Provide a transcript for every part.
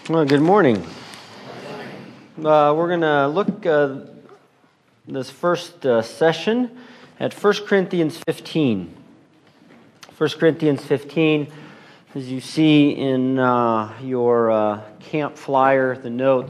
Well, good morning. We're going to look this first session at 1 Corinthians 15. 1 Corinthians 15, as you see in your camp flyer, the notes,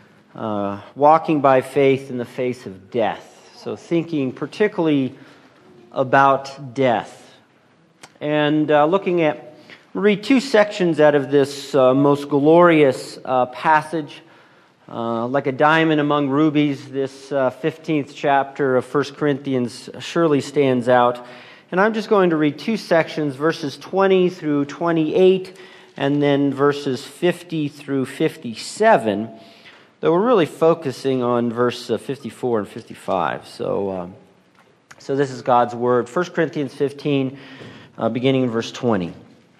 walking by faith in the face of death. So thinking particularly about death. And looking at we'll read two sections out of this most glorious passage. Like a diamond among rubies, this 15th chapter of 1 Corinthians surely stands out. And I'm just going to read two sections, verses 20 through 28, and then verses 50 through 57, though we're really focusing on verse 54 and 55. So this is God's Word. 1 Corinthians 15, beginning in verse 20.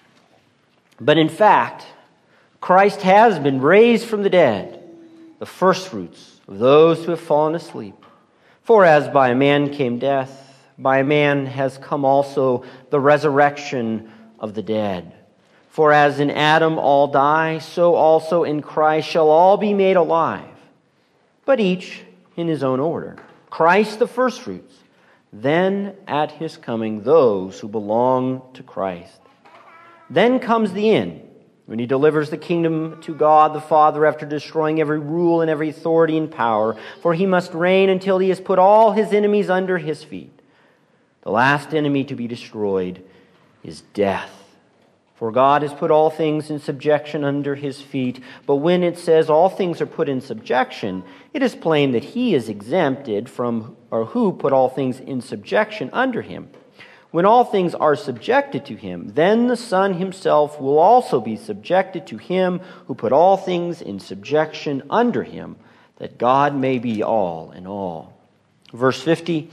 But in fact, Christ has been raised from the dead, the firstfruits of those who have fallen asleep. For as by a man came death, by a man has come also the resurrection of the dead. For as in Adam all die, so also in Christ shall all be made alive, but each in his own order. Christ the firstfruits, then at his coming those who belong to Christ. Then comes the end, when he delivers the kingdom to God the Father after destroying every rule and every authority and power, for he must reign until he has put all his enemies under his feet. The last enemy to be destroyed is death. For God has put all things in subjection under his feet. But when it says all things are put in subjection, it is plain that he is exempted from, or who put all things in subjection under him. When all things are subjected to him, then the Son himself will also be subjected to him who put all things in subjection under him, that God may be all in all. Verse 50,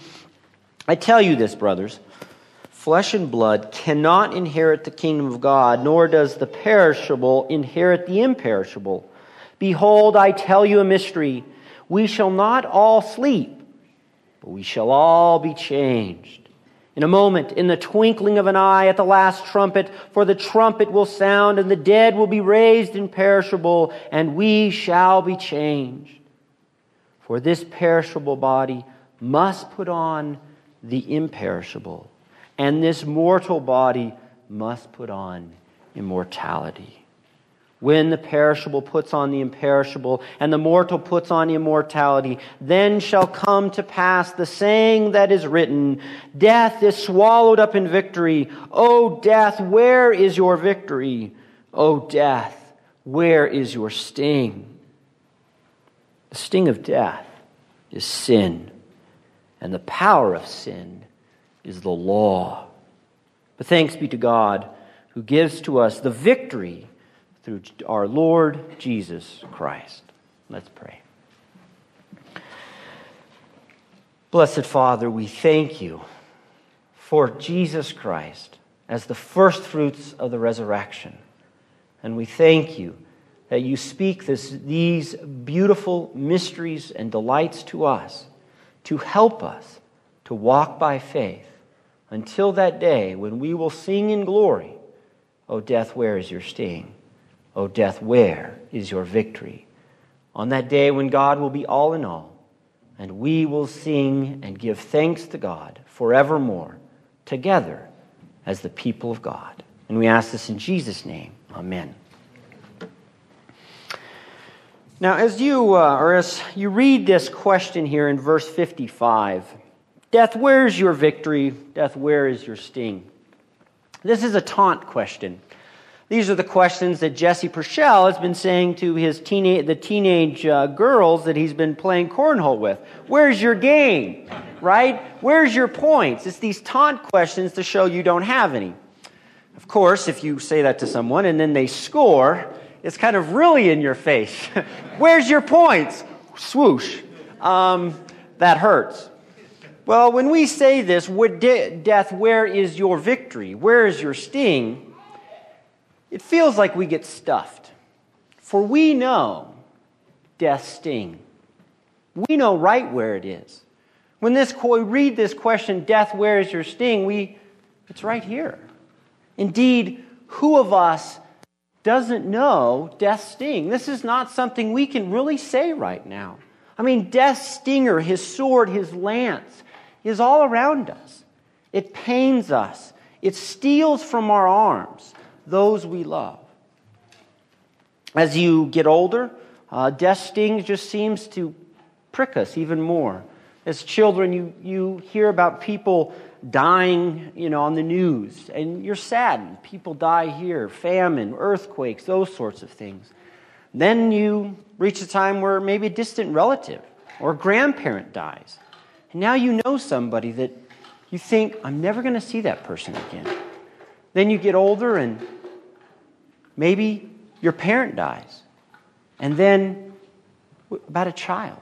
I tell you this, brothers, flesh and blood cannot inherit the kingdom of God, nor does the perishable inherit the imperishable. Behold, I tell you a mystery. We shall not all sleep, but we shall all be changed. In a moment, in the twinkling of an eye, at the last trumpet, for the trumpet will sound, and the dead will be raised imperishable, and we shall be changed. For this perishable body must put on the imperishable, and this mortal body must put on immortality. When the perishable puts on the imperishable, and the mortal puts on immortality, then shall come to pass the saying that is written, death is swallowed up in victory. O death, where is your victory? O death, where is your sting? The sting of death is sin, and the power of sin is the law. But thanks be to God, who gives to us the victory through our Lord Jesus Christ. Let's pray. Blessed Father, we thank you for Jesus Christ as the first fruits of the resurrection. And we thank you that you speak these beautiful mysteries and delights to us to help us to walk by faith until that day when we will sing in glory, O death, where is your sting? O death, where is your victory? On that day when God will be all in all, and we will sing and give thanks to God forevermore, together as the people of God. And we ask this in Jesus' name. Amen. Now, as you read this question here in verse 55, death, where is your victory? Death, where is your sting? This is a taunt question. These are the questions that Jesse Purcell has been saying to the teenage girls that he's been playing cornhole with. Where's your game? Right? Where's your points? It's these taunt questions to show you don't have any. Of course, if you say that to someone and then they score, it's kind of really in your face. Where's your points? Swoosh. That hurts. Well, when we say this, death, where is your victory? Where is your sting? It feels like we get stuffed. For we know death's sting. We know right where it is. When we read this question, death, where is your sting? It's right here. Indeed, who of us doesn't know death's sting. This is not something we can really say right now. I mean, death's stinger, his sword, his lance, is all around us. It pains us. It steals from our arms those we love. As you get older, death's sting just seems to prick us even more. As children, you hear about people dying, on the news, and you're saddened. People die here, famine, earthquakes, those sorts of things. Then you reach a time where maybe a distant relative or a grandparent dies. And now you know somebody that you think, I'm never going to see that person again. Then you get older and maybe your parent dies. And then about a child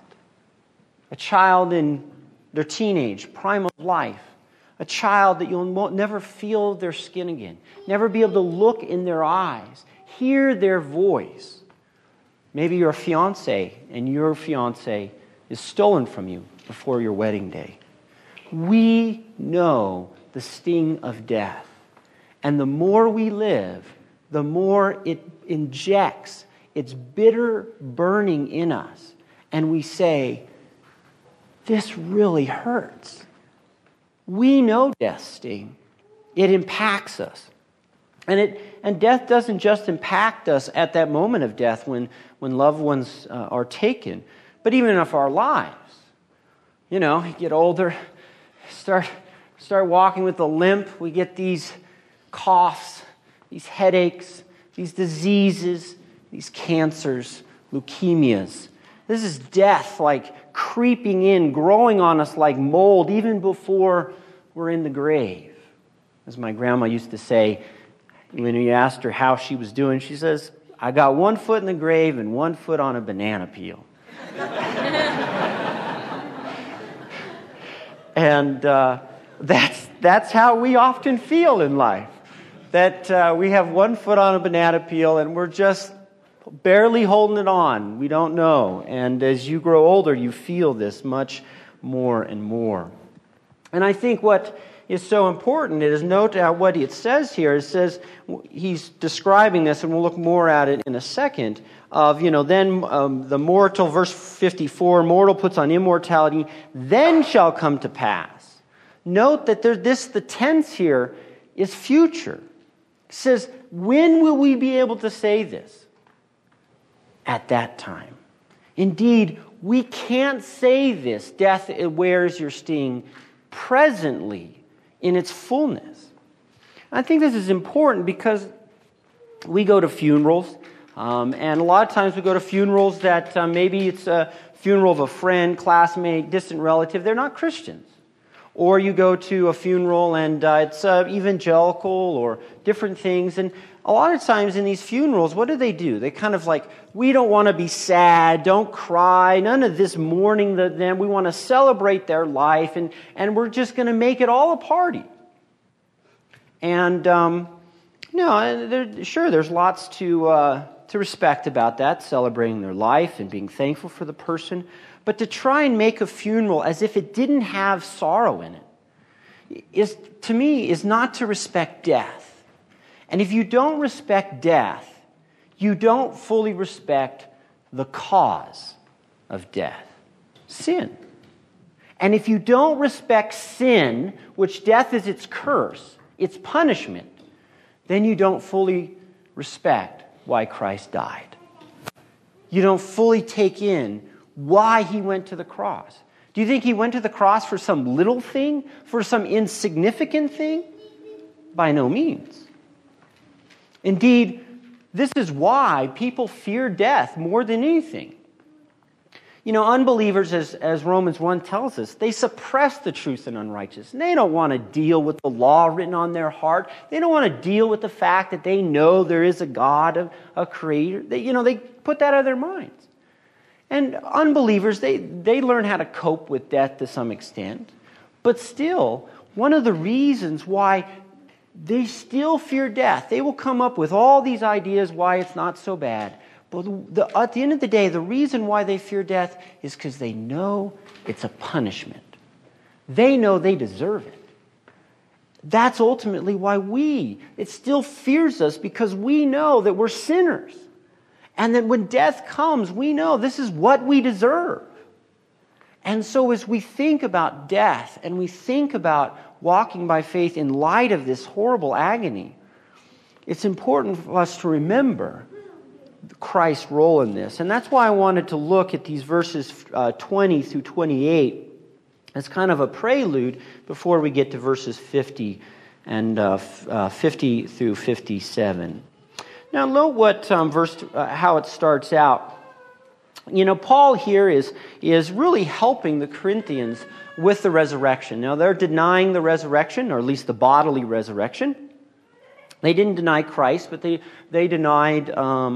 in their teenage, prime of life, a child that you'll never feel their skin again, never be able to look in their eyes, hear their voice. Maybe you're a fiancé and your fiancé is stolen from you before your wedding day. We know the sting of death. And the more we live, the more it injects its bitter burning in us. And we say, this really hurts. We know death's sting. It impacts us. And death doesn't just impact us at that moment of death when loved ones are taken, but even of our lives. You get older, start walking with a limp. We get these coughs, these headaches, these diseases, these cancers, leukemias. This is death like creeping in, growing on us like mold even before we're in the grave. As my grandma used to say, when we asked her how she was doing, she says, I got 1 foot in the grave and 1 foot on a banana peel. And that's how we often feel in life. That we have 1 foot on a banana peel and we're just barely holding it on. We don't know. And as you grow older, you feel this much more and more. And I think what is so important is note what it says here. It says, he's describing this, and we'll look more at it in a second, of, then the mortal, verse 54, mortal puts on immortality, then shall come to pass. Note that the tense here is future. It says, when will we be able to say this? At that time. Indeed, we can't say this, death, it wears your sting, presently in its fullness. I think this is important because we go to funerals, and a lot of times we go to funerals that maybe it's a funeral of a friend, classmate, distant relative. They're not Christians. Or you go to a funeral and it's evangelical or different things. And a lot of times in these funerals, what do? They kind of like, we don't want to be sad, don't cry, none of this mourning them. We want to celebrate their life, and we're just going to make it all a party. And, there's lots to respect about that, celebrating their life and being thankful for the person. But to try and make a funeral as if it didn't have sorrow in it is not to respect death. And if you don't respect death, you don't fully respect the cause of death, sin. And if you don't respect sin, which death is its curse, its punishment, then you don't fully respect why Christ died. You don't fully take in why he went to the cross. Do you think he went to the cross for some little thing? For some insignificant thing? By no means. Indeed, this is why people fear death more than anything. Unbelievers, as Romans 1 tells us, they suppress the truth in unrighteousness. And they don't want to deal with the law written on their heart. They don't want to deal with the fact that they know there is a God, a creator. They put that out of their minds. And unbelievers, they learn how to cope with death to some extent. But still, one of the reasons why they still fear death, they will come up with all these ideas why it's not so bad. But at the end of the day, the reason why they fear death is because they know it's a punishment. They know they deserve it. That's ultimately why it still fears us, because we know that we're sinners. And that when death comes, we know this is what we deserve. And so as we think about death and we think about walking by faith in light of this horrible agony, it's important for us to remember Christ's role in this. And that's why I wanted to look at these verses 20 through 28 as kind of a prelude before we get to verses 50 and 50 through 57. Now, note what how it starts out. Paul here is really helping the Corinthians with the resurrection. Now, they're denying the resurrection, or at least the bodily resurrection. They didn't deny Christ, but they denied the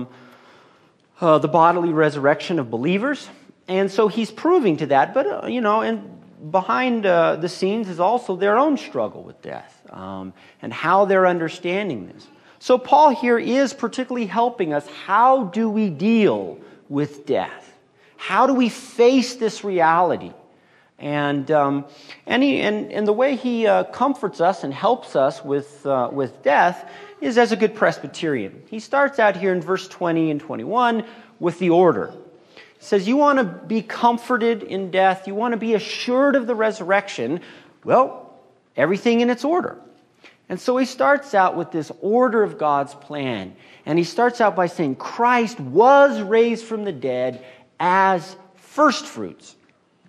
bodily resurrection of believers. And so he's proving to that. But, and behind the scenes is also their own struggle with death and how they're understanding this. So Paul here is particularly helping us. How do we deal with death? How do we face this reality? And the way he comforts us and helps us with death is as a good Presbyterian. He starts out here in verse 20 and 21 with the order. He says, you want to be comforted in death, you want to be assured of the resurrection. Well, everything in its order. And so he starts out with this order of God's plan. And he starts out by saying Christ was raised from the dead as first fruits.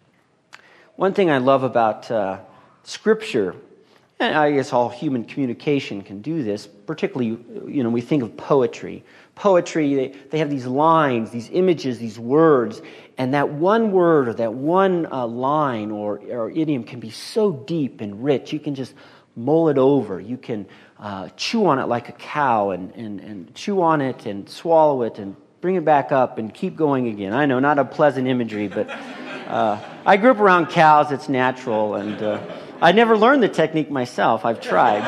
One thing I love about Scripture, and I guess all human communication can do this, particularly, we think of poetry. Poetry, they have these lines, these images, these words, and that one word or that one line or idiom can be so deep and rich. You can just mull it over. You can chew on it like a cow and chew on it and swallow it and bring it back up and keep going again. I know, not a pleasant imagery, but I grew up around cows. It's natural, and I never learned the technique myself. I've tried,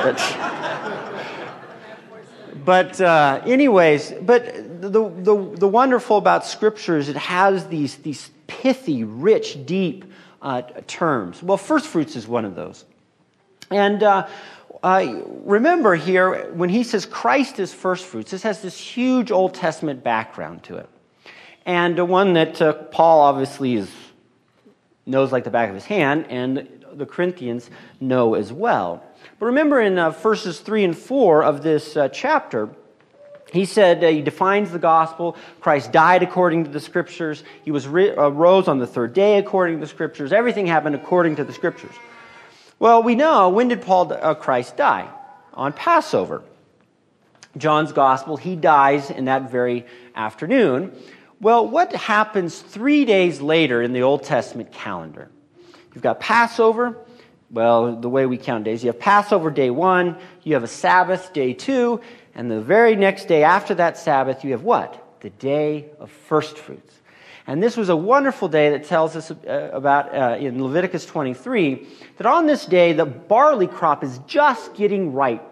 but anyways, but the wonderful about Scripture is it has these pithy, rich, deep terms. Well, first fruits is one of those. And remember here, when he says Christ is first fruits, this has this huge Old Testament background to it. And one that Paul obviously knows like the back of his hand, and the Corinthians know as well. But remember in verses 3 and 4 of this chapter, he said, he defines the gospel. Christ died according to the Scriptures. He rose on the third day according to the Scriptures. Everything happened according to the Scriptures. Well, we know, when did Christ die? On Passover. John's Gospel, he dies in that very afternoon. Well, what happens 3 days later in the Old Testament calendar? You've got Passover. Well, the way we count days, you have Passover day 1, you have a Sabbath day 2, and the very next day after that Sabbath, you have what? The day of first fruits. And this was a wonderful day that tells us about, in Leviticus 23, that on this day, the barley crop is just getting ripe.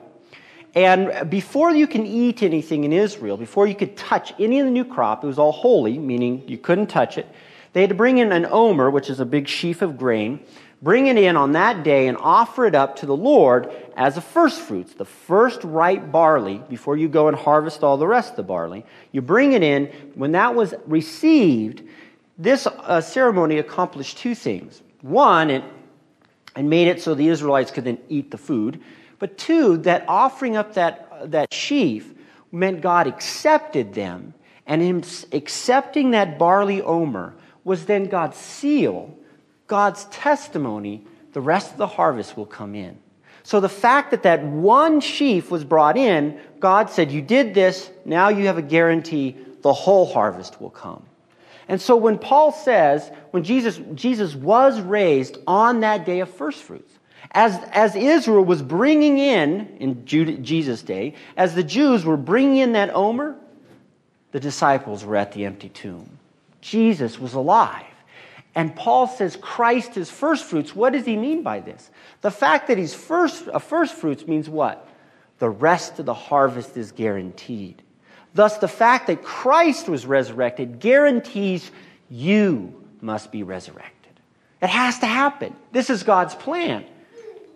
And before you can eat anything in Israel, before you could touch any of the new crop, it was all holy, meaning you couldn't touch it. They had to bring in an omer, which is a big sheaf of grain, bring it in on that day and offer it up to the Lord as a first fruits, the first ripe barley, before you go and harvest all the rest of the barley. You bring it in. When that was received, this ceremony accomplished two things. One, it made it so the Israelites could then eat the food. But two, that offering up that sheaf meant God accepted them. And him accepting that barley omer was then God's seal, God's testimony, the rest of the harvest will come in. So the fact that one sheaf was brought in, God said, you did this, now you have a guarantee the whole harvest will come. And so when Paul says, when Jesus was raised on that day of first fruits, as Israel was bringing in Jesus' day, as the Jews were bringing in that omer, the disciples were at the empty tomb. Jesus was alive. And Paul says Christ is first fruits. What does he mean by this? The fact that he's first fruits means what? The rest of the harvest is guaranteed. Thus, the fact that Christ was resurrected guarantees you must be resurrected. It has to happen. This is God's plan.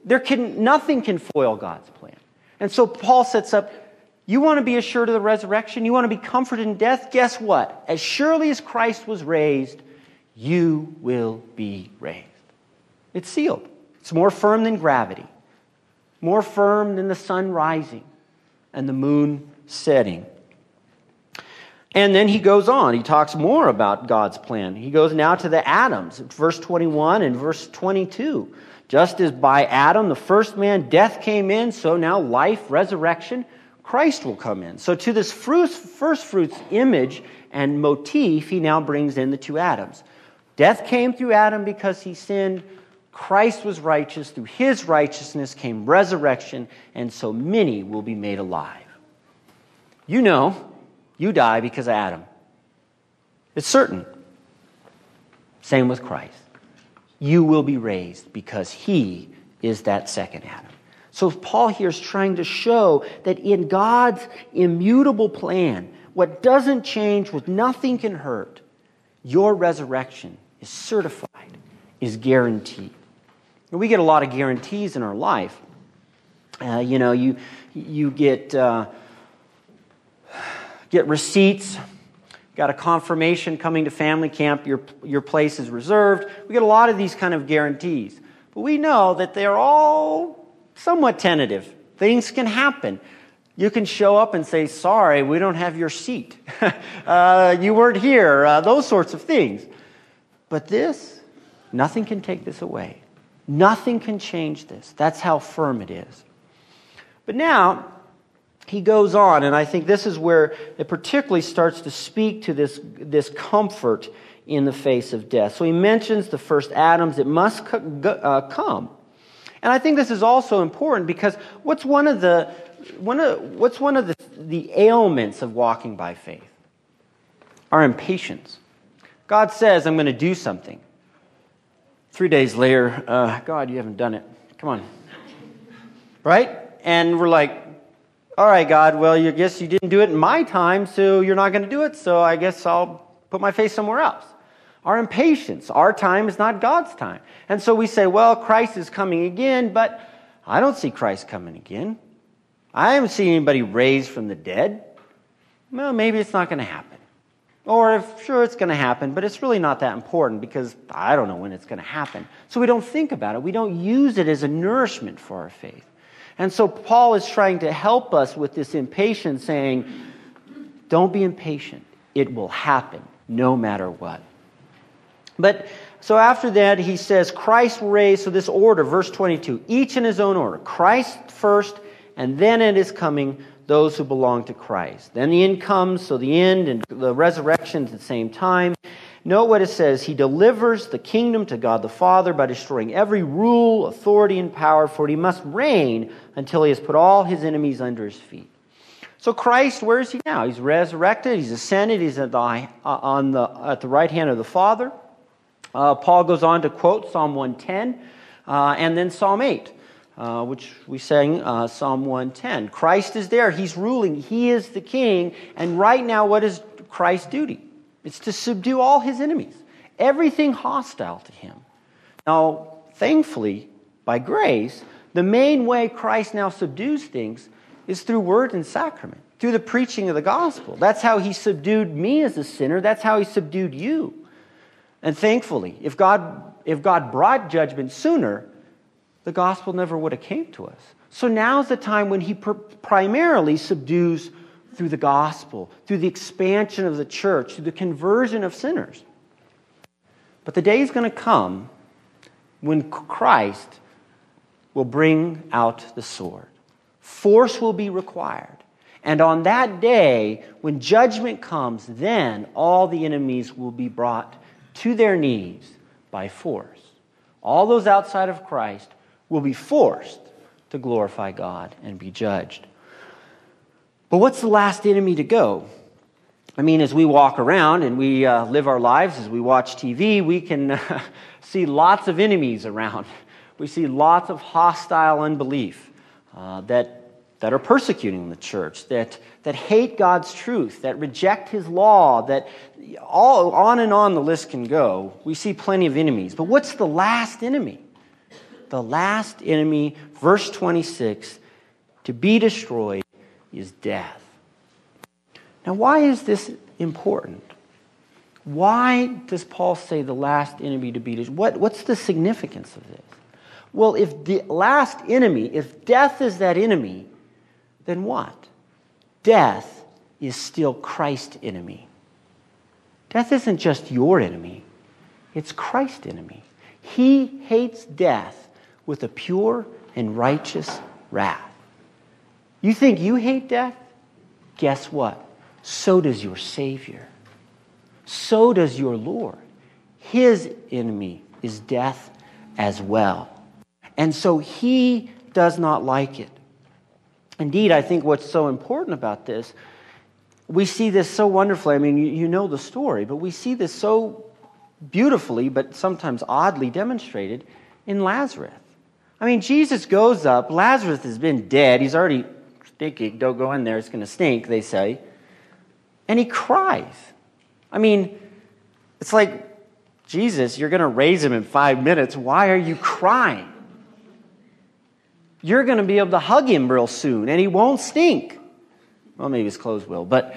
Nothing can foil God's plan. And so Paul sets up, you want to be assured of the resurrection? You want to be comforted in death? Guess what? As surely as Christ was raised, you will be raised. It's sealed. It's more firm than gravity. More firm than the sun rising and the moon setting. And then he goes on. He talks more about God's plan. He goes now to the Adams, verse 21 and verse 22. Just as by Adam, the first man, death came in, so now life, resurrection, Christ will come in. So to this first fruits image and motif, he now brings in the two Adams. Death came through Adam because he sinned. Christ was righteous. Through his righteousness came resurrection, and so many will be made alive. You know, you die because of Adam. It's certain. Same with Christ. You will be raised because he is that second Adam. So Paul here is trying to show that in God's immutable plan, what doesn't change, what nothing can hurt, your resurrection is certified, is guaranteed. And we get a lot of guarantees in our life. You get receipts. Got a confirmation coming to family camp, your place is reserved. We get a lot of these kind of guarantees. But we know that they're all somewhat tentative. Things can happen. You can show up and say, sorry, we don't have your seat. You weren't here. Those sorts of things. But this, nothing can take this away. Nothing can change this. That's how firm it is. But now, he goes on, and I think this is where it particularly starts to speak to this comfort in the face of death. So he mentions the first Adams. It must come. And I think this is also important because what's one of the ailments of walking by faith? Our impatience. God says, I'm going to do something. 3 days later, God, you haven't done it. Come on. Right? And we're like, all right, God, well, I guess you didn't do it in my time, so you're not going to do it, so I guess I'll put my face somewhere else. Our impatience, our time is not God's time. And so we say, well, Christ is coming again, but I don't see Christ coming again. I haven't seen anybody raised from the dead. Well, maybe it's not going to happen. Or, sure, it's going to happen, but it's really not that important because I don't know when it's going to happen. So we don't think about it. We don't use it as a nourishment for our faith. And so Paul is trying to help us with this impatience, saying, don't be impatient. It will happen no matter what. But so after that, he says, Christ will raise, so this order, verse 22, each in his own order. Christ first, and then at his coming, those who belong to Christ. Then the end comes, so the end and the resurrection at the same time. Note what it says. He delivers the kingdom to God the Father by destroying every rule, authority, and power, for he must reign until he has put all his enemies under his feet. So Christ, where is he now? He's resurrected. He's ascended. He's at the right hand of the Father. Paul goes on to quote Psalm 110 and then Psalm 8, which we sang Psalm 110. Christ is there. He's ruling. He is the king. And right now, what is Christ's duty? It's to subdue all his enemies, everything hostile to him. Now, thankfully, by grace, the main way Christ now subdues things is through word and sacrament, through the preaching of the gospel. That's how he subdued me as a sinner. That's how he subdued you. And thankfully, if God brought judgment sooner, the gospel never would have came to us. So now's the time when he primarily subdues through the gospel, through the expansion of the church, through the conversion of sinners. But the day is going to come when Christ will bring out the sword. Force will be required. And on that day, when judgment comes, then all the enemies will be brought to their knees by force. All those outside of Christ will be forced to glorify God and be judged. But what's the last enemy to go? I mean, as we walk around and we live our lives, as we watch TV, we can see lots of enemies around. We see lots of hostile unbelief that are persecuting the church, that hate God's truth, that reject his law, that on and on the list can go. We see plenty of enemies. But what's the last enemy? the last enemy, verse 26, to be destroyed is death. Now, why is this important? Why does Paul say the last enemy to be destroyed? What's the significance of this? Well, if the last enemy, if death is that enemy, then what? Death is still Christ's enemy. Death isn't just your enemy. It's Christ's enemy. He hates death with a pure and righteous wrath. You think you hate death? Guess what? So does your Savior. So does your Lord. His enemy is death as well. And so he does not like it. Indeed, I think what's so important about this, we see this so wonderfully. I mean, you know the story, but we see this so beautifully, but sometimes oddly demonstrated in Lazarus. I mean, Jesus goes up. Lazarus has been dead. He's already stinking. Don't go in there. It's going to stink, they say. And he cries. I mean, it's like, Jesus, you're going to raise him in 5 minutes. Why are you crying? You're going to be able to hug him real soon, and he won't stink. Well, maybe his clothes will, but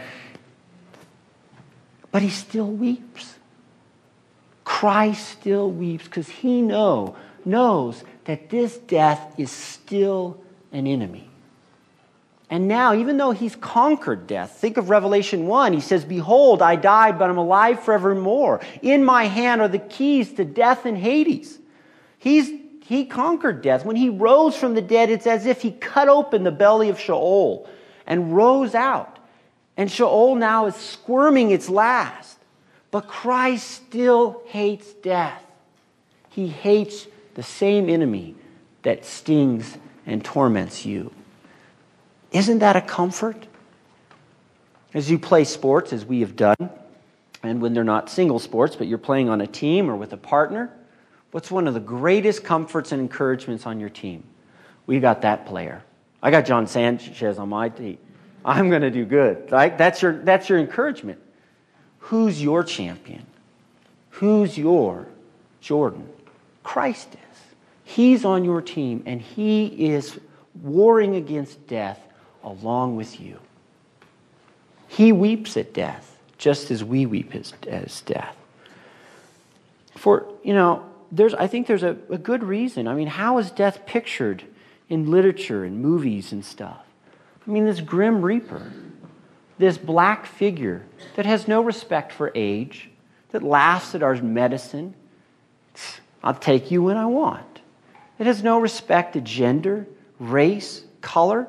he still weeps. Christ still weeps because he knows that this death is still an enemy. And now, even though he's conquered death, think of Revelation 1. He says, "Behold, I died, but I'm alive forevermore. In my hand are the keys to death and Hades." He conquered death. When he rose from the dead, it's as if he cut open the belly of Sheol and rose out. And Sheol now is squirming its last. But Christ still hates death. He hates the same enemy that stings and torments you. Isn't that a comfort? As you play sports, as we have done, and when they're not single sports, but you're playing on a team or with a partner, what's one of the greatest comforts and encouragements on your team? We got that player. I got John Sanchez on my team. I'm going to do good. Right? That's your encouragement. Who's your champion? Who's your Jordan? Christ is. He's on your team, and he is warring against death along with you. He weeps at death, just as we weep as death. For, I think there's a good reason. I mean, how is death pictured in literature and movies and stuff? I mean, this grim reaper, this black figure that has no respect for age, that laughs at our medicine. I'll take you when I want. It has no respect to gender, race, color.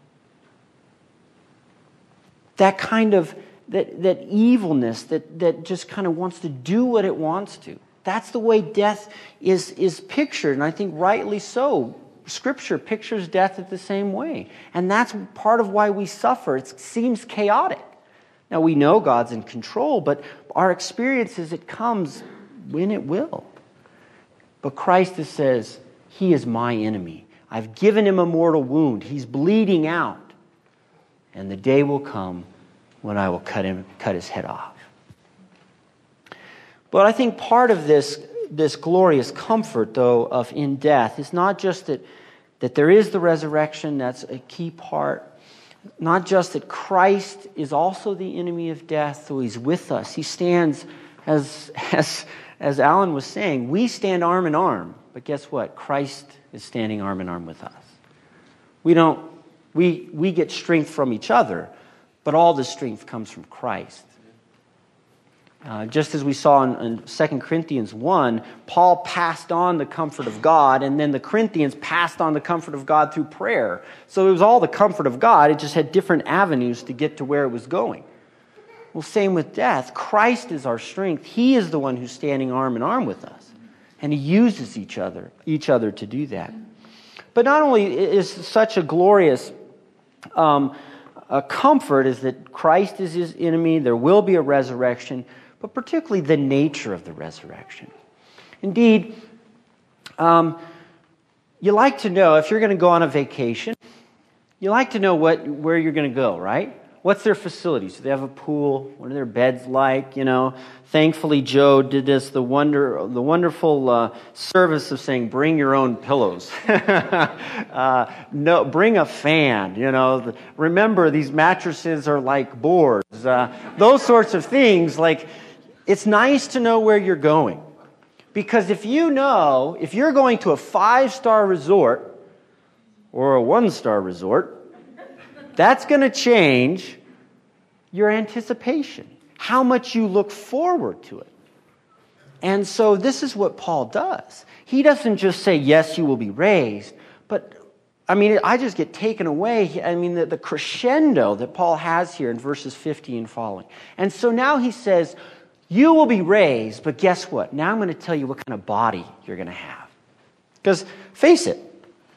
That kind of, that evilness that just kind of wants to do what it wants to. That's the way death is pictured, and I think rightly so. Scripture pictures death in the same way. And that's part of why we suffer. It seems chaotic. Now, we know God's in control, but our experience is it comes when it will. But Christ says, he is my enemy. I've given him a mortal wound. He's bleeding out. And the day will come when I will cut his head off. But I think part of this glorious comfort, though, of in death is not just that there is the resurrection. That's a key part. Not just that Christ is also the enemy of death, so he's with us. He stands, as Alan was saying, we stand arm in arm. But guess what? Christ is standing arm in arm with us. We get strength from each other, but all the strength comes from Christ. Just as we saw in 2 Corinthians 1, Paul passed on the comfort of God, and then the Corinthians passed on the comfort of God through prayer. So it was all the comfort of God. It just had different avenues to get to where it was going. Well, same with death. Christ is our strength. He is the one who's standing arm in arm with us. And he uses each other to do that. But not only is such a glorious a comfort is that Christ is his enemy, there will be a resurrection, but particularly the nature of the resurrection. Indeed, you like to know, if you're going to go on a vacation, you like to know where you're going to go, right? What's their facilities? Do they have a pool? What are their beds like? Thankfully, Joe did us the wonderful service of saying, bring your own pillows. No, bring a fan. Remember, these mattresses are like boards. Those sorts of things. Like, it's nice to know where you're going. Because if you're going to a 5-star resort or a 1-star resort, that's going to change your anticipation, how much you look forward to it. And so this is what Paul does. He doesn't just say, yes, you will be raised, but I just get taken away. The crescendo that Paul has here in verses 50 and following. And so now he says, you will be raised, but guess what? Now I'm going to tell you what kind of body you're going to have. Because face it,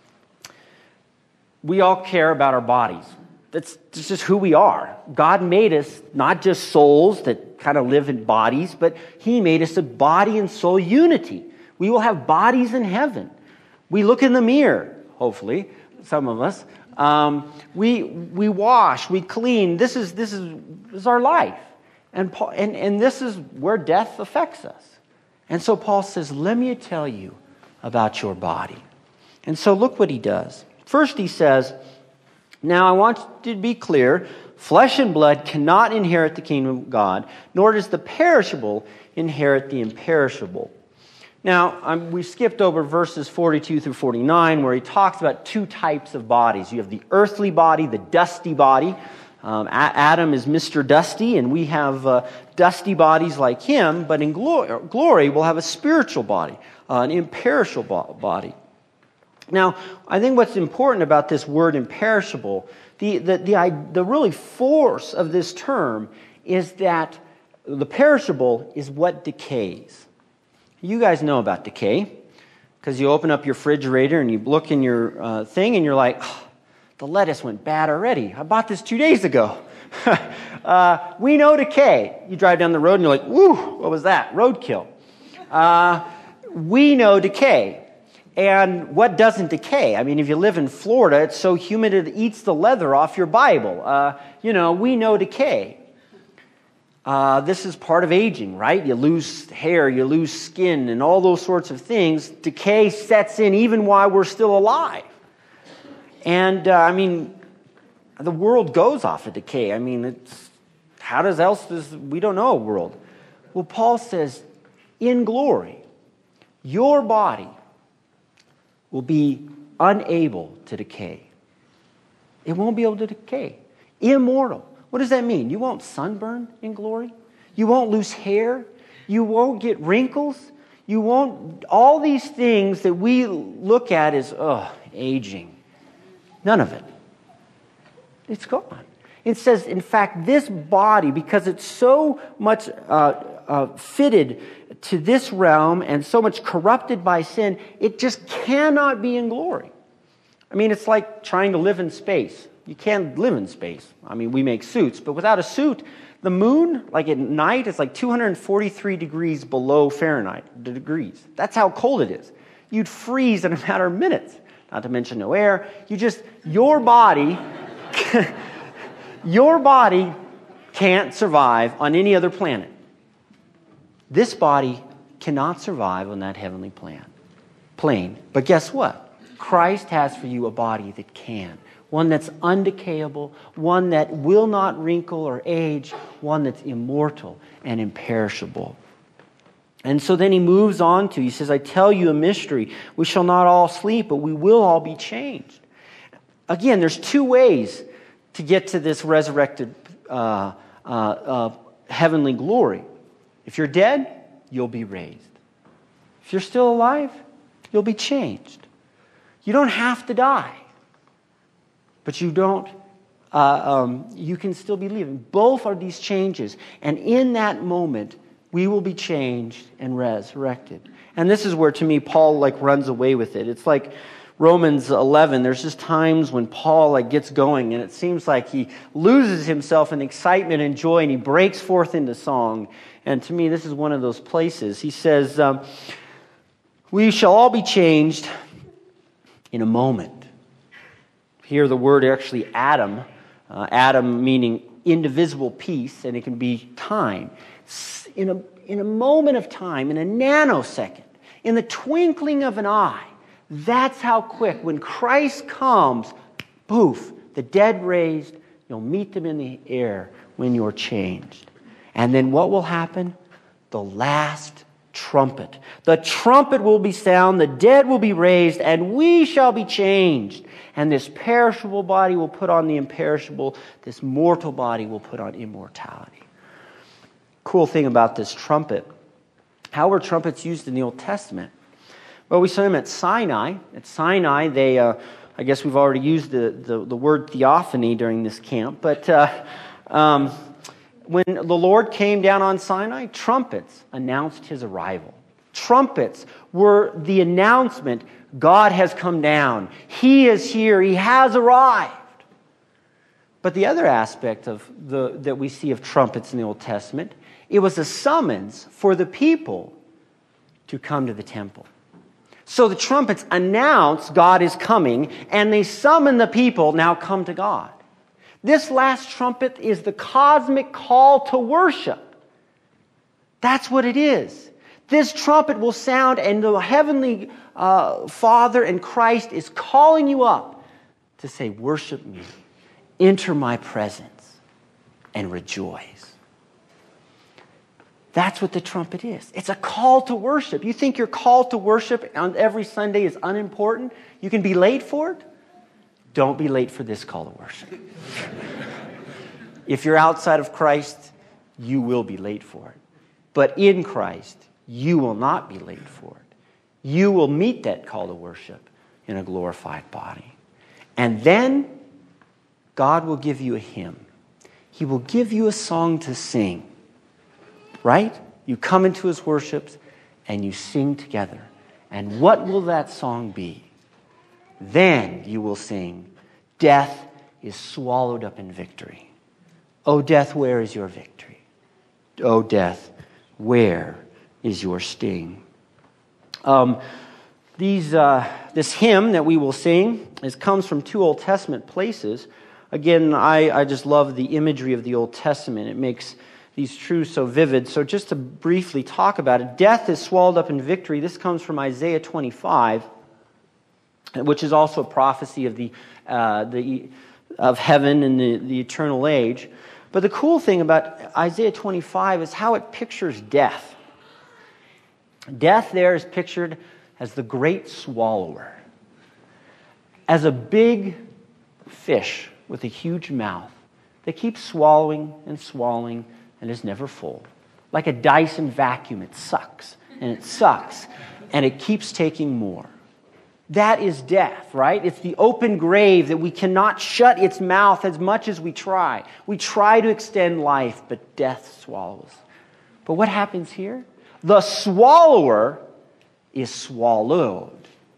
we all care about our bodies. That's just who we are. God made us not just souls that kind of live in bodies, but He made us a body and soul unity. We will have bodies in heaven. We look in the mirror, hopefully, some of us. We wash, we clean. This is our life. And this is where death affects us. And so Paul says, let me tell you about your body. And so look what he does. First he says, now I want you to be clear, flesh and blood cannot inherit the kingdom of God, nor does the perishable inherit the imperishable. Now, we skipped over verses 42 through 49, where he talks about 2 types of bodies. You have the earthly body, the dusty body. Adam is Mr. Dusty, and we have dusty bodies like him, but in glory we'll have a spiritual body, an imperishable body. Now, I think what's important about this word imperishable, the really force of this term is that the perishable is what decays. You guys know about decay, because you open up your refrigerator and you look in your thing and you're like, the lettuce went bad already. I bought this 2 days ago. We know decay. You drive down the road and you're like, woo, what was that? Roadkill. We know decay. And what doesn't decay? If you live in Florida, it's so humid it eats the leather off your Bible. We know decay. This is part of aging, right? You lose hair, you lose skin, and all those sorts of things. Decay sets in even while we're still alive. And, the world goes off of decay. We don't know a world. Well, Paul says, in glory, your body will be unable to decay. It won't be able to decay. Immortal. What does that mean? You won't sunburn in glory. You won't lose hair. You won't get wrinkles. You won't, all these things that we look at as, aging. None of it. It's gone. It says, in fact, this body, because it's so much fitted to this realm and so much corrupted by sin, it just cannot be in glory. It's like trying to live in space. You can't live in space. We make suits, but without a suit, the moon, like at night, is like 243 degrees below Fahrenheit degrees. That's how cold it is. You'd freeze in a matter of minutes. Not to mention no air. Your body can't survive on any other planet. This body cannot survive on that heavenly plane. But guess what? Christ has for you a body that can. One that's undecayable, one that will not wrinkle or age, one that's immortal and imperishable. And so then he moves on he says, I tell you a mystery. We shall not all sleep, but we will all be changed. Again, there's 2 ways to get to this resurrected heavenly glory. If you're dead, you'll be raised. If you're still alive, you'll be changed. You don't have to die. But you can still be living. Both are these changes. And in that moment, we will be changed and resurrected. And this is where, to me, Paul runs away with it. It's like Romans 11. There's just times when Paul gets going, and it seems like he loses himself in excitement and joy, and he breaks forth into song. And to me, this is one of those places. He says, we shall all be changed in a moment. Here the word actually Adam, Adam meaning indivisible piece, and it can be time. In a moment of time, in a nanosecond, in the twinkling of an eye, that's how quick, when Christ comes, poof, the dead raised, you'll meet them in the air when you're changed. And then what will happen? The last trumpet. The trumpet will be sound, the dead will be raised, and we shall be changed. And this perishable body will put on the imperishable, this mortal body will put on immortality. Cool thing about this trumpet. How were trumpets used in the Old Testament? Well, we saw them at Sinai. At Sinai, they, I guess we've already used the word theophany during this camp, but when the Lord came down on Sinai, trumpets announced his arrival. Trumpets were the announcement, God has come down. He is here. He has arrived. But the other aspect that we see of trumpets in the Old Testament, it was a summons for the people to come to the temple. So the trumpets announce God is coming, and they summon the people, now come to God. This last trumpet is the cosmic call to worship. That's what it is. This trumpet will sound, and the heavenly Father and Christ is calling you up to say, worship me, enter my presence, and rejoice. That's what the trumpet is. It's a call to worship. You think your call to worship on every Sunday is unimportant? You can be late for it? Don't be late for this call to worship. If you're outside of Christ, you will be late for it. But in Christ, you will not be late for it. You will meet that call to worship in a glorified body. And then God will give you a hymn. He will give you a song to sing. Right? You come into his worships and you sing together. And what will that song be? Then you will sing, death is swallowed up in victory. O death, where is your victory? O death, where is your sting? This hymn that we will sing comes from two Old Testament places. Again, I just love the imagery of the Old Testament. It makes these truths so vivid. So just to briefly talk about it, death is swallowed up in victory. This comes from Isaiah 25, which is also a prophecy of heaven and the eternal age. But the cool thing about Isaiah 25 is how it pictures death. Death there is pictured as the great swallower, as a big fish with a huge mouth that keeps swallowing and swallowing and is never full. Like a Dyson vacuum, it sucks, and it keeps taking more. That is death, right? It's the open grave that we cannot shut its mouth as much as we try. We try to extend life, but death swallows. But what happens here? The swallower is swallowed.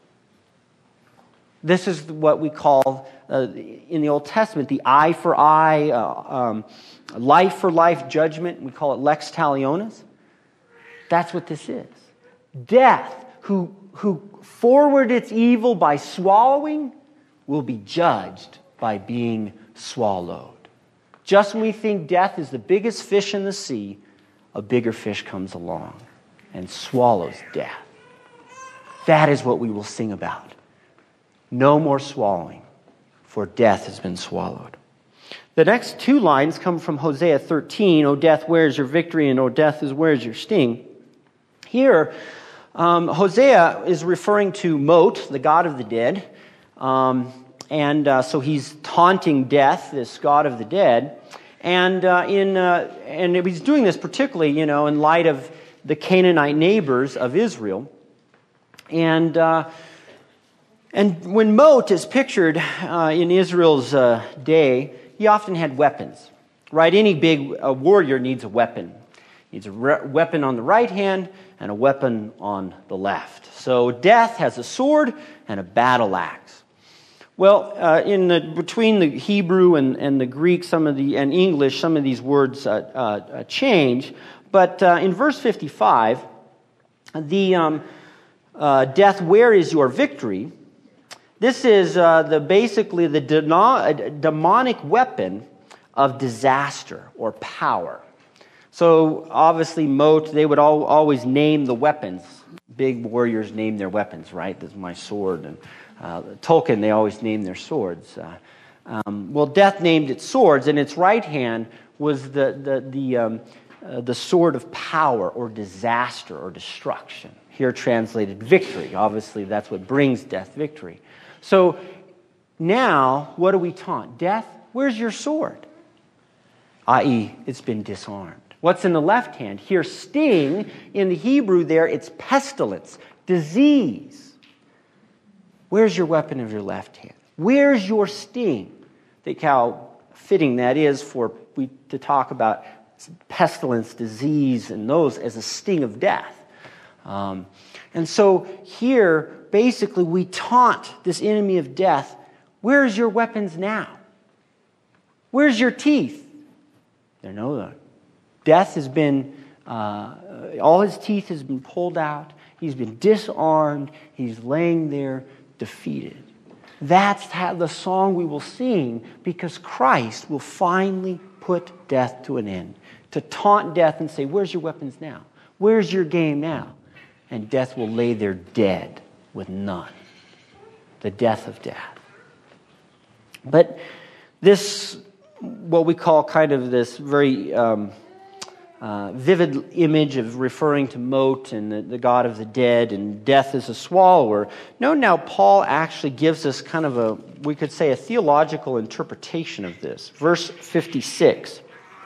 This is what we call, in the Old Testament, the eye for eye, life for life judgment. We call it lex talionis. That's what this is. Death, who forward its evil by swallowing, will be judged by being swallowed. Just when we think death is the biggest fish in the sea, a bigger fish comes along and swallows death. That is what we will sing about. No more swallowing, for death has been swallowed. The next two lines come from Hosea 13, O death, where is your victory? And O death, where is your sting? Here, Hosea is referring to Mot, the god of the dead. So he's taunting death, this god of the dead. And he's doing this particularly, in light of the Canaanite neighbors of Israel. And when Mot is pictured in Israel's day, he often had weapons, right? Any big warrior needs a weapon. He needs a weapon on the right hand and a weapon on the left. So death has a sword and a battle axe. Well, between the Hebrew and the Greek, and English, some of these words change. But in verse 55, the death, where is your victory? This is basically the demonic weapon of disaster or power. So obviously Moat, they would always name the weapons. Big warriors name their weapons, right? This is my sword. And Tolkien, they always name their swords. Well, Death named its swords, and its right hand was the sword of power or disaster or destruction. Here translated victory. Obviously, that's what brings Death victory. So now, what do we taunt? Death, where's your sword? I.e., it's been disarmed. What's in the left hand? Here, sting, in the Hebrew there, it's pestilence, disease. Where's your weapon of your left hand? Where's your sting? Think how fitting that is for we to talk about pestilence, disease, and those as a sting of death. And so here, basically, we taunt this enemy of death. Where's your weapons now? Where's your teeth? They're no. Death has been, all his teeth has been pulled out. He's been disarmed. He's laying there defeated. That's how the song we will sing, because Christ will finally put death to an end. To taunt death and say, where's your weapons now? Where's your game now? And death will lay there dead with none. The death of death. But this, what we call kind of this very vivid image of referring to Moat and the god of the dead and death as a swallower. No, now Paul actually gives us kind of we could say a theological interpretation of this. Verse 56.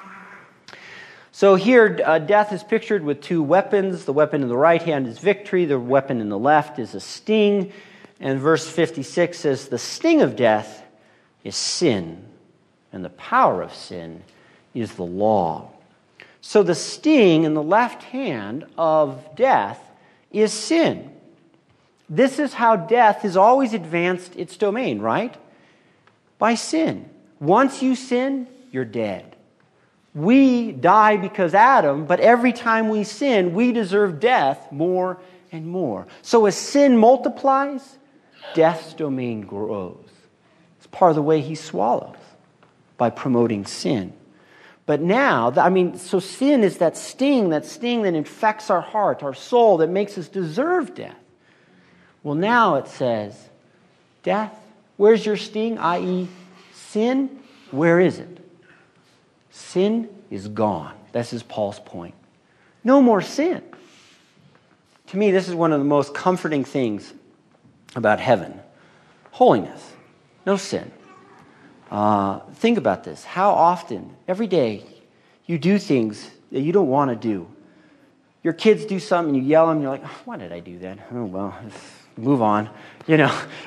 So here, death is pictured with two weapons. The weapon in the right hand is victory. The weapon in the left is a sting. And verse 56 says, the sting of death is sin, and the power of sin is the law. So the sting in the left hand of death is sin. This is how death has always advanced its domain, right? By sin. Once you sin, you're dead. We die because Adam, but every time we sin, we deserve death more and more. So as sin multiplies, death's domain grows. It's part of the way he swallows, by promoting sin. But now, so sin is that sting that infects our heart, our soul, that makes us deserve death. Well, now it says, death, where's your sting? I.e., sin, where is it? Sin is gone. This is Paul's point. No more sin. To me, this is one of the most comforting things about heaven. Holiness. No sin. Think about this. How often, every day, you do things that you don't want to do. Your kids do something, you yell at them, you're like, oh, why did I do that? Oh, well, move on. You're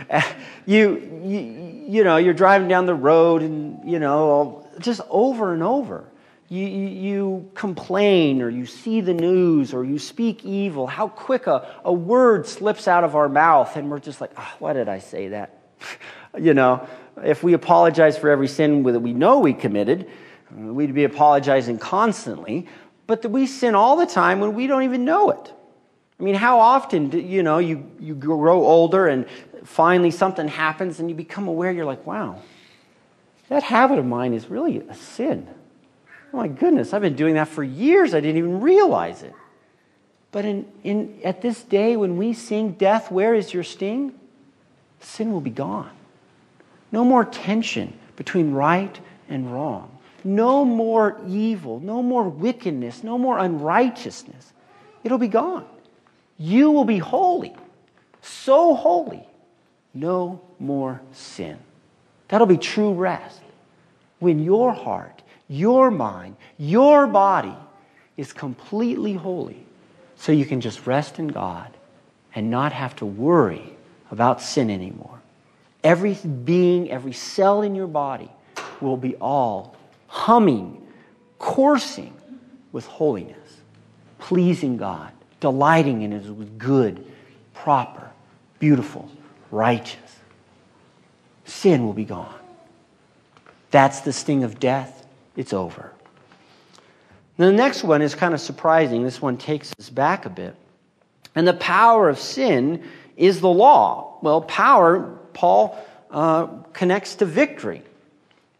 driving down the road and, just over and over. You complain, or you see the news, or you speak evil. How quick a word slips out of our mouth, and we're just like, oh, why did I say that? If we apologize for every sin that we know we committed, we'd be apologizing constantly. But we sin all the time when we don't even know it. I mean, how often, you grow older and finally something happens and you become aware, you're like, wow, that habit of mine is really a sin. Oh my goodness, I've been doing that for years. I didn't even realize it. But at this day when we sing, death, where is your sting? Sin will be gone. No more tension between right and wrong. No more evil, no more wickedness, no more unrighteousness. It'll be gone. You will be holy, so holy, no more sin. That'll be true rest. When your heart, your mind, your body is completely holy, so you can just rest in God and not have to worry about sin anymore. Every being, every cell in your body will be all humming, coursing with holiness, pleasing God, delighting in His good, proper, beautiful, righteous. Sin will be gone. That's the sting of death. It's over. Now, the next one is kind of surprising. This one takes us back a bit. And the power of sin is the law. Well, power, Paul connects to victory.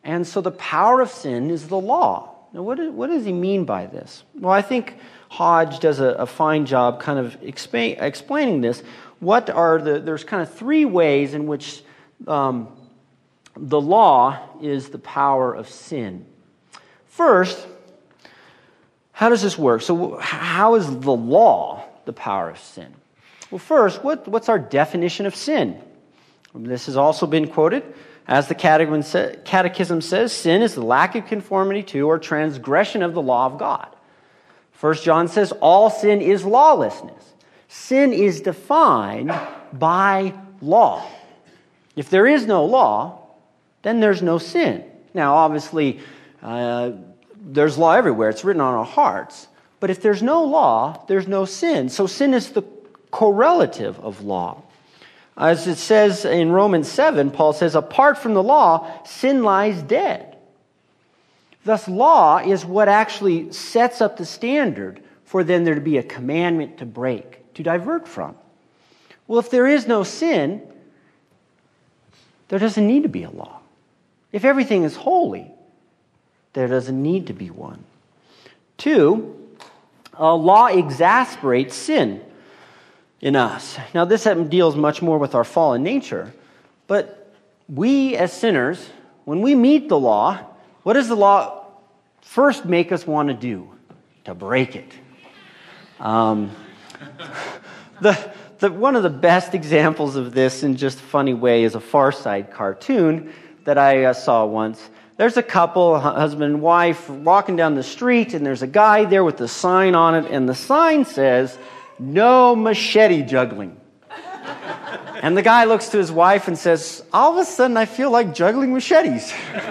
And so the power of sin is the law. Now, what does he mean by this? Well, I think Hodge does a fine job kind of explaining this. There's kind of three ways in which the law is the power of sin. First, how does this work? So how is the law the power of sin? Well, first, what's our definition of sin? This has also been quoted. As the Catechism says, sin is the lack of conformity to or transgression of the law of God. 1 John says, all sin is lawlessness. Sin is defined by law. If there is no law, then there's no sin. Now, obviously, there's law everywhere. It's written on our hearts. But if there's no law, there's no sin. So sin is the correlative of law. As it says in Romans 7, Paul says, apart from the law, sin lies dead. Thus, law is what actually sets up the standard for then there to be a commandment to break, to divert from. Well, if there is no sin, there doesn't need to be a law. If everything is holy, there doesn't need to be one. 2, law exasperates sin in us. Now, this deals much more with our fallen nature, but we as sinners, when we meet the law, what does the law first make us want to do? To break it. One of the best examples of this in just a funny way is a Far Side cartoon that I saw once. There's a couple, husband and wife, walking down the street, and there's a guy there with a sign on it, and the sign says, no machete juggling. And the guy looks to his wife and says, all of a sudden I feel like juggling machetes.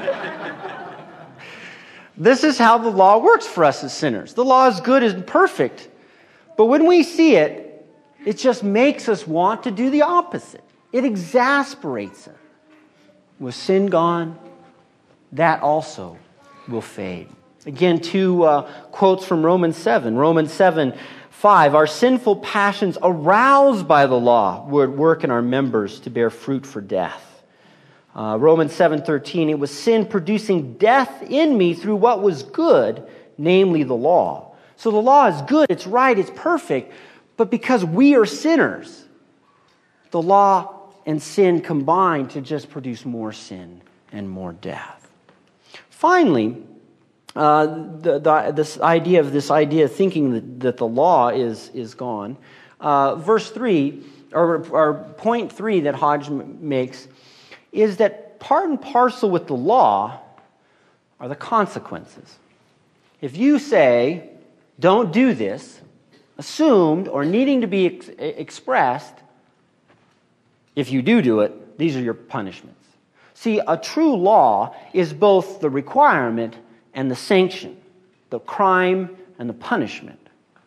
This is how the law works for us as sinners. The law is good and perfect. But when we see it, it just makes us want to do the opposite. It exasperates us. With sin gone, that also will fade. Again, 2 quotes from Romans 7. Romans 7:5, our sinful passions aroused by the law would work in our members to bear fruit for death. Romans 7:13, it was sin producing death in me through what was good, namely the law. So the law is good, it's right, it's perfect, but because we are sinners, the law and sin combine to just produce more sin and more death. Finally, this idea of thinking that the law is gone. Verse 3, or point 3 that Hodge makes, is that part and parcel with the law are the consequences. If you say, don't do this, assumed or needing to be expressed, if you do it, these are your punishments. See, a true law is both the requirement and the sanction, the crime and the punishment.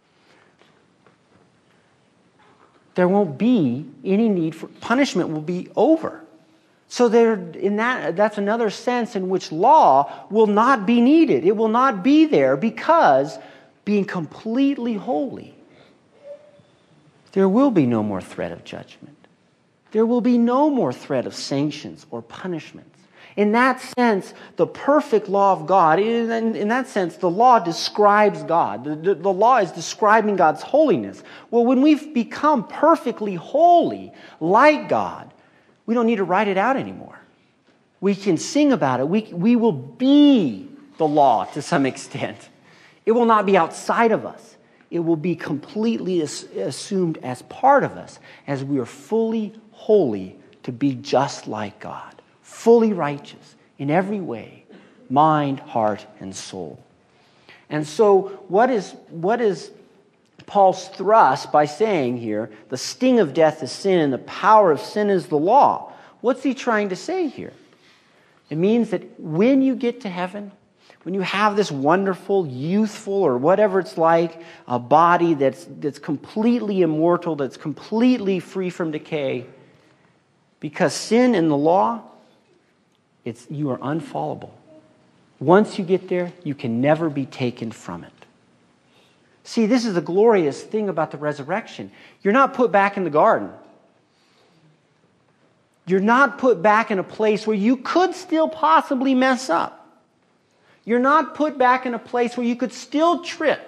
There won't be any need for punishment, will be over. So that's another sense in which law will not be needed. It will not be there because being completely holy, there will be no more threat of judgment. There will be no more threat of sanctions or punishments. In that sense, the perfect law of God, in that sense, the law describes God. The law is describing God's holiness. Well, when we've become perfectly holy, like God, we don't need to write it out anymore. We can sing about it. We will be the law to some extent. It will not be outside of us. It will be completely assumed as part of us as we are fully holy to be just like God, fully righteous in every way, mind, heart, and soul. And so what is Paul's thrust by saying here, the sting of death is sin and the power of sin is the law? What's he trying to say here? It means that when you get to heaven, when you have this wonderful, youthful, or whatever it's like, a body that's completely immortal, that's completely free from decay, because sin and the law, you are unfallable. Once you get there, you can never be taken from it. See, this is the glorious thing about the resurrection. You're not put back in the garden. You're not put back in a place where you could still possibly mess up. You're not put back in a place where you could still trip.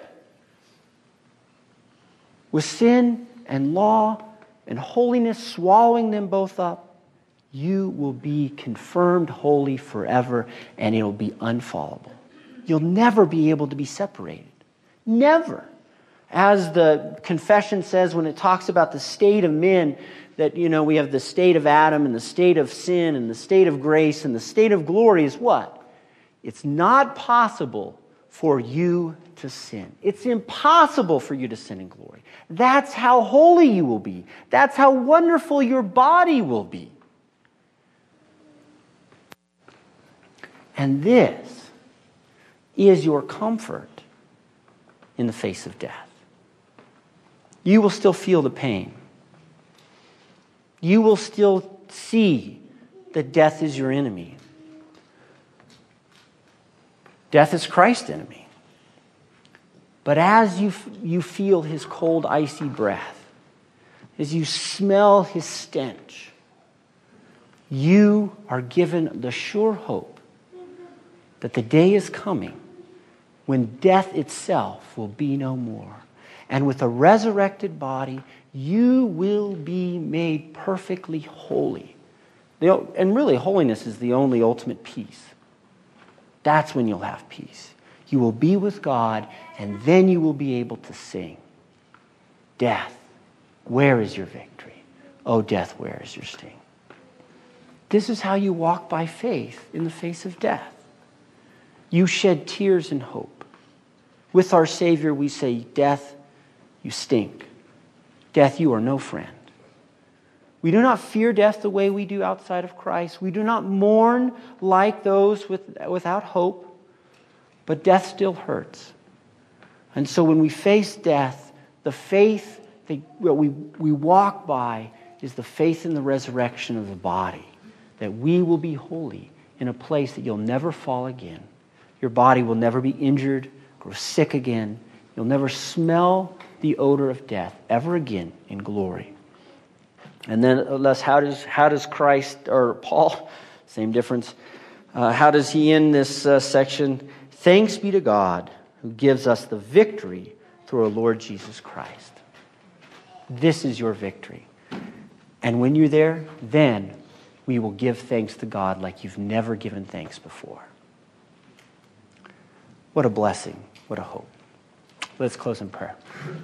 With sin and law and holiness swallowing them both up, you will be confirmed holy forever, and it'll be unfallable. You'll never be able to be separated. Never. As the confession says when it talks about the state of men, that, we have the state of Adam and the state of sin and the state of grace and the state of glory is what? It's not possible for you to sin. It's impossible for you to sin in glory. That's how holy you will be. That's how wonderful your body will be. And this is your comfort in the face of death. You will still feel the pain. You will still see that death is your enemy. Death is Christ's enemy. But as you feel his cold, icy breath, as you smell his stench, you are given the sure hope that the day is coming when death itself will be no more. And with a resurrected body, you will be made perfectly holy. And really, holiness is the only ultimate peace. That's when you'll have peace. You will be with God, and then you will be able to sing. Death, where is your victory? Oh, death, where is your sting? This is how you walk by faith in the face of death. You shed tears in hope. With our Savior, we say, death, you stink. Death, you are no friend. We do not fear death the way we do outside of Christ. We do not mourn like those without hope. But death still hurts. And so when we face death, the faith that we walk by is the faith in the resurrection of the body. That we will be holy in a place that you'll never fall again. Your body will never be injured, grow sick again. You'll never smell the odor of death ever again in glory. And then, Les, how does Christ, or Paul, same difference, how does he end this section? Thanks be to God who gives us the victory through our Lord Jesus Christ. This is your victory. And when you're there, then we will give thanks to God like you've never given thanks before. What a blessing. What a hope. Let's close in prayer.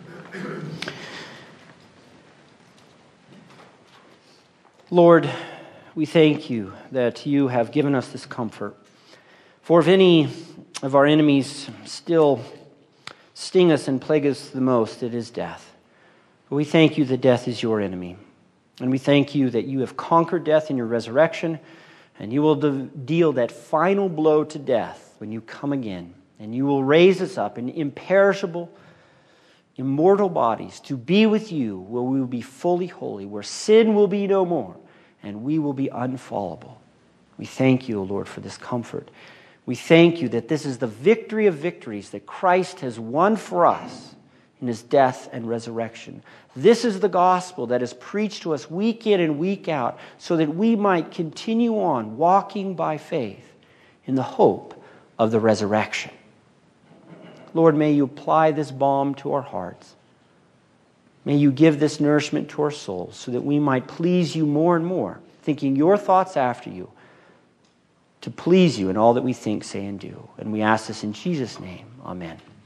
Lord, we thank you that you have given us this comfort. For if any of our enemies still sting us and plague us the most, it is death. But we thank you that death is your enemy. And we thank you that you have conquered death in your resurrection, and you will deal that final blow to death when you come again. And you will raise us up in imperishable, immortal bodies to be with you, where we will be fully holy, where sin will be no more, and we will be unfallable. We thank you, O Lord, for this comfort. We thank you that this is the victory of victories that Christ has won for us in his death and resurrection. This is the gospel that is preached to us week in and week out so that we might continue on walking by faith in the hope of the resurrection. Lord, may you apply this balm to our hearts. May you give this nourishment to our souls so that we might please you more and more, thinking your thoughts after you, to please you in all that we think, say, and do. And we ask this in Jesus' name. Amen.